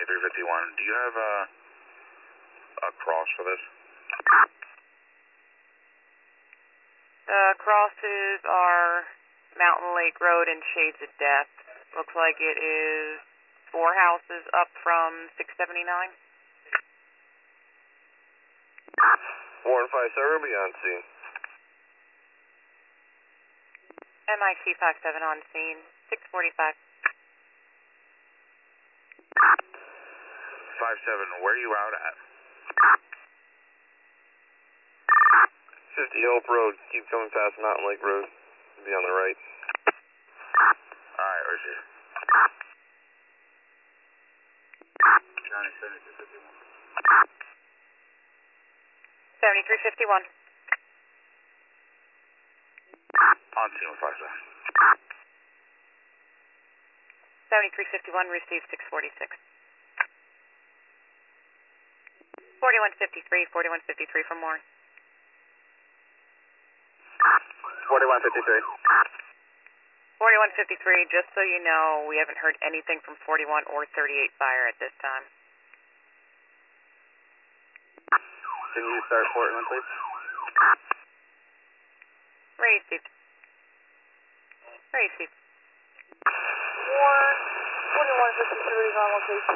7351. Do you have a cross for this? The crosses are Mountain Lake Road and Shades of Death. Looks like it is 4 houses up from 679. Warren 5 Server, be on scene. MIC 57 on scene, 645. 57, where are you out at? 50 Hope Road, keep coming past Mountain Lake Road. Be on the right. Alright, where's you? Johnny 7351. On scene with 57. 7351, received 646. 4153, 4153 for more. 4153. 4153, just so you know, we haven't heard anything from 41 or 38 fire at this time. Can you start Portland, please? Received. Received. 4153 is on location.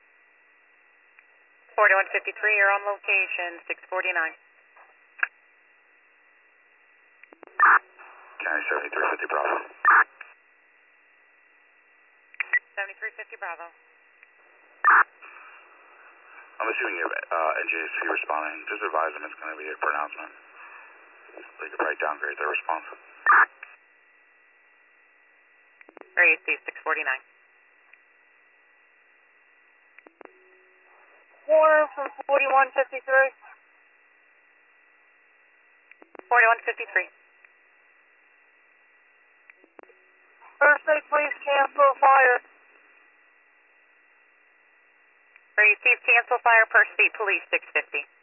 4153, you're on location, 649. County 7350 Bravo. 7350 Bravo. I'm assuming you have NJSP responding. Just advise them it's going to be a pronouncement. They could probably downgrade their response. Received, 649. Warren from 4153. 4153. First aid, please cancel fire. Received, cancel fire, Percy Police, 650.